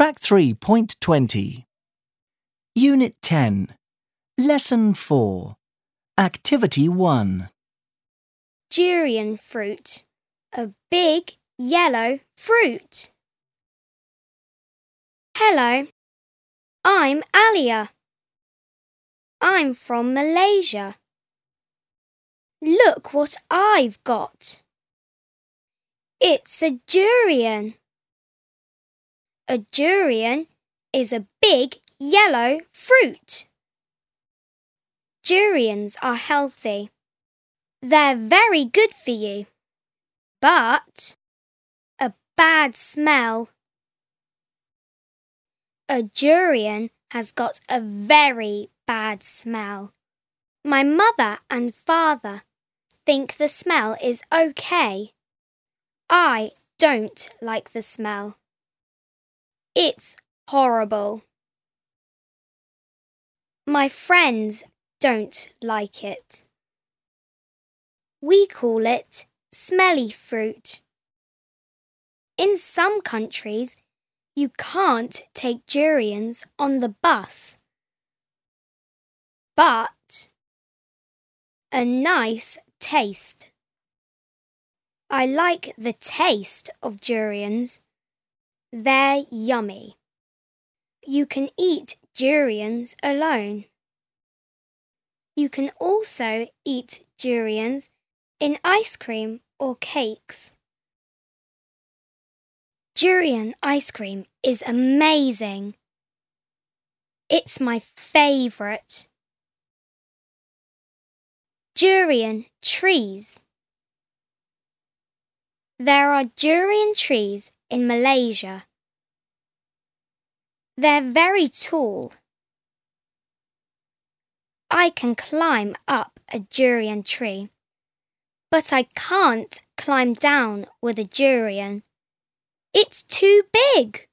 Track 3.20 Unit 10 Lesson 4 Activity 1 Durian fruit. A big yellow fruit. Hello, I'm Alia. I'm from Malaysia. Look what I've got. It's a durian. A durian is a big yellow fruit. Durians are healthy. They're very good for you. But a bad smell. A durian has got a very bad smell. My mother and father think the smell is okay. I don't like the smell. It's horrible. My friends don't like it. We call it smelly fruit. In some countries, you can't take durians on the bus. But a nice taste. I like the taste of durians. They're yummy. You can eat durians alone. You can also eat durians in ice cream or cakes. Durian ice cream is amazing. It's my favourite. Durian trees. There are durian trees in Malaysia. They're very tall. I can climb up a durian tree, but I can't climb down with a durian. It's too big.